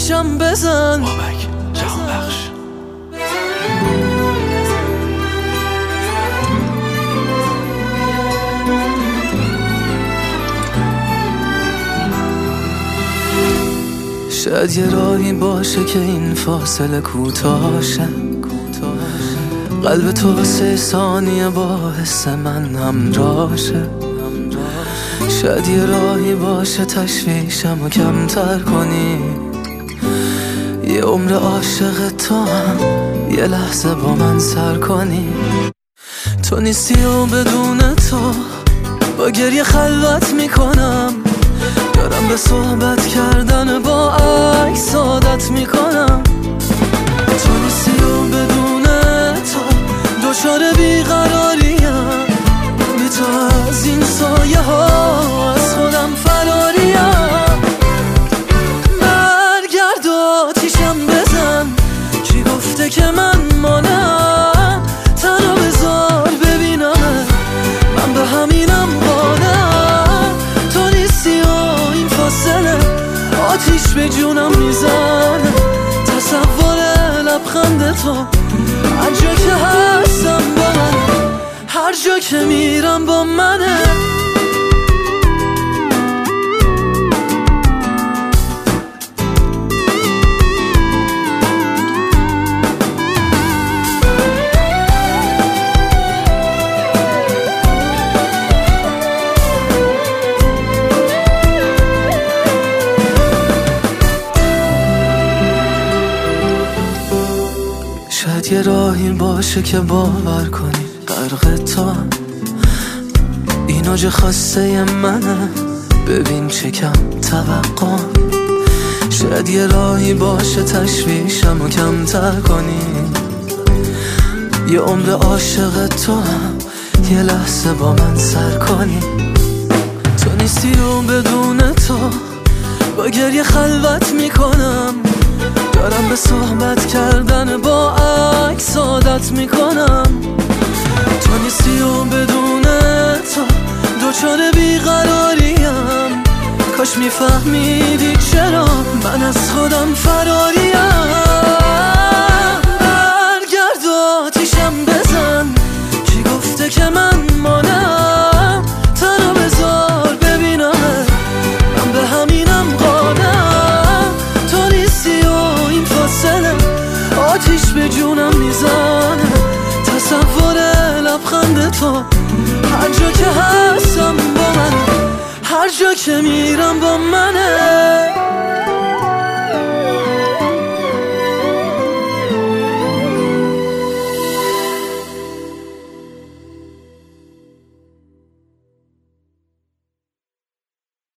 آتیشم بزن. بابک جهانبخش. شاید یه راهی باشه که این فاصله کوتاه شه، قلب تو واسه ثانیه با حس من همراه شه. شاید یه راهی باشه تشویشم و کمتر کنی، یه عمر عاشق تو هم یه لحظه با من سر کنی. تو نیستی و بدون تو با گریه خلوت میکنم، دارم به صحبت کردن با عکس عادت میکنم. تو نیستی و بدون تو دچار بیقراریم، بی تو از این سایه ها از خودم فراریم. برگرد و آتیشم بزن، کی گفته که من مانم؟ تنها بذار ببینم من به همینم قانم. تو نیستی و این فاصله آتیش به جونم میزنه، تصور لبخند تو هر جا که هستم با منه، هر جا که میرم با منه. شاید یه راهی باشه که باور کنی غرق تو هم، این اوج خواسته منه، ببین چه کم توقع. شاید یه راهی باشه تشویشم و کمتر کنی، یه عمر عاشق تو هم یه لحظه با من سر کنی. تو نیستی و بدون تو با گریه خلوت میکنم، دارم به صحبت کردن با عکس عادت میکنم. تو نیستی و بدون تو دچار بیقراریم، کاش میفهمیدی چرا من از خودم فراریم. برگرد و آتیشم بزن، کی گفته که من مانم؟ تنها بذار ببینم من به همینم قانم. تو نیستی و این فاصله آتیش به جونم میزنه، تصور لبخند تو هر جا که هستم با منه، هر جا که میرم با منه.